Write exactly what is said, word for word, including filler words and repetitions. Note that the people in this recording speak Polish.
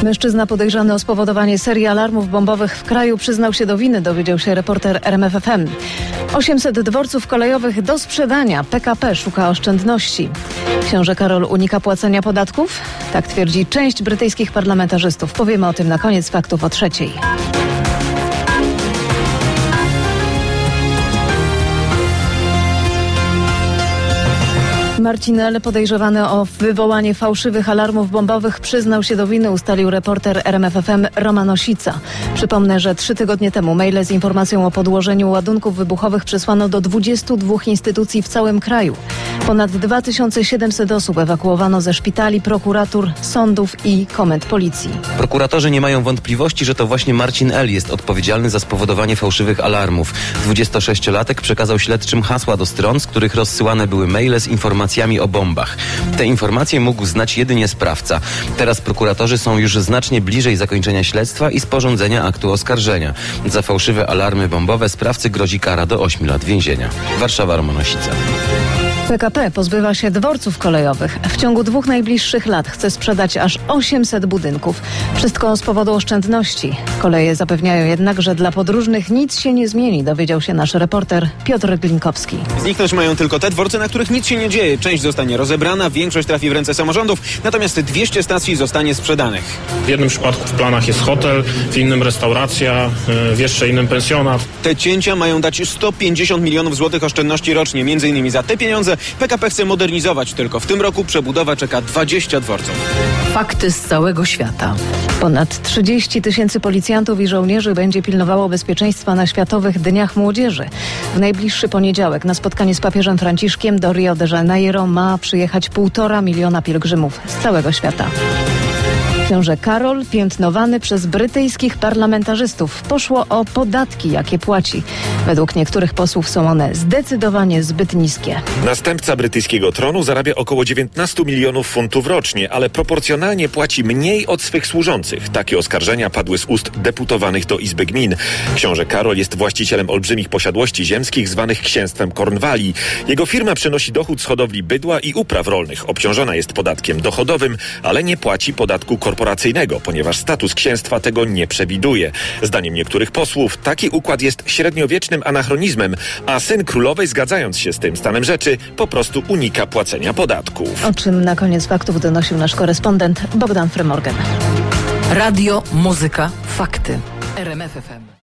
Mężczyzna podejrzany o spowodowanie serii alarmów bombowych w kraju przyznał się do winy, dowiedział się reporter R M F F M. osiemset dworców kolejowych do sprzedania. P K P szuka oszczędności. Książę Karol unika płacenia podatków? Tak twierdzi część brytyjskich parlamentarzystów. Powiemy o tym na koniec faktów o trzeciej. Marcin L., podejrzewany o wywołanie fałszywych alarmów bombowych, przyznał się do winy, ustalił reporter R M F F M Roman Osica. Przypomnę, że trzy tygodnie temu maile z informacją o podłożeniu ładunków wybuchowych przesłano do dwudziestu dwóch instytucji w całym kraju. Ponad dwa tysiące siedemset osób ewakuowano ze szpitali, prokuratur, sądów i komend policji. Prokuratorzy nie mają wątpliwości, że to właśnie Marcin L. jest odpowiedzialny za spowodowanie fałszywych alarmów. dwudziestosześciolatek przekazał śledczym hasła do stron, z których rozsyłane były maile z informacjami o bombach. Te informacje mógł znać jedynie sprawca. Teraz prokuratorzy są już znacznie bliżej zakończenia śledztwa i sporządzenia aktu oskarżenia. Za fałszywe alarmy bombowe sprawcy grozi kara do ośmiu lat więzienia. Warszawa, Roman Osica. P K P pozbywa się dworców kolejowych. W ciągu dwóch najbliższych lat chce sprzedać aż osiemset budynków. Wszystko z powodu oszczędności. Koleje zapewniają jednak, że dla podróżnych nic się nie zmieni, dowiedział się nasz reporter Piotr Glinkowski. Zniknąć mają tylko te dworce, na których nic się nie dzieje. Część zostanie rozebrana, większość trafi w ręce samorządów, natomiast dwieście stacji zostanie sprzedanych. W jednym przypadku w planach jest hotel, w innym restauracja, w jeszcze innym pensjonat. Te cięcia mają dać sto pięćdziesiąt milionów złotych oszczędności rocznie. Między innymi za te pieniądze P K P chce modernizować. Tylko w tym roku przebudowa czeka dwadzieścia dworców. Fakty z całego świata. Ponad trzydzieści tysięcy policjantów i żołnierzy będzie pilnowało bezpieczeństwa na Światowych Dniach Młodzieży. W najbliższy poniedziałek na spotkanie z papieżem Franciszkiem do Rio de Janeiro ma przyjechać półtora miliona pielgrzymów z całego świata. Książę Karol, piętnowany przez brytyjskich parlamentarzystów. Poszło o podatki, jakie płaci. Według niektórych posłów są one zdecydowanie zbyt niskie. Następca brytyjskiego tronu zarabia około dziewiętnaście milionów funtów rocznie, ale proporcjonalnie płaci mniej od swych służących. Takie oskarżenia padły z ust deputowanych do Izby Gmin. Książę Karol jest właścicielem olbrzymich posiadłości ziemskich zwanych księstwem Cornwalii. Jego firma przynosi dochód z hodowli bydła i upraw rolnych. Obciążona jest podatkiem dochodowym, ale nie płaci podatku korporacyjnego. korporacyjnego, ponieważ status księstwa tego nie przewiduje. Zdaniem niektórych posłów taki układ jest średniowiecznym anachronizmem, a syn królowej, zgadzając się z tym stanem rzeczy, po prostu unika płacenia podatków. O czym na koniec faktów donosił nasz korespondent Bogdan Frymorgan. Radio, muzyka, fakty. R M F F M.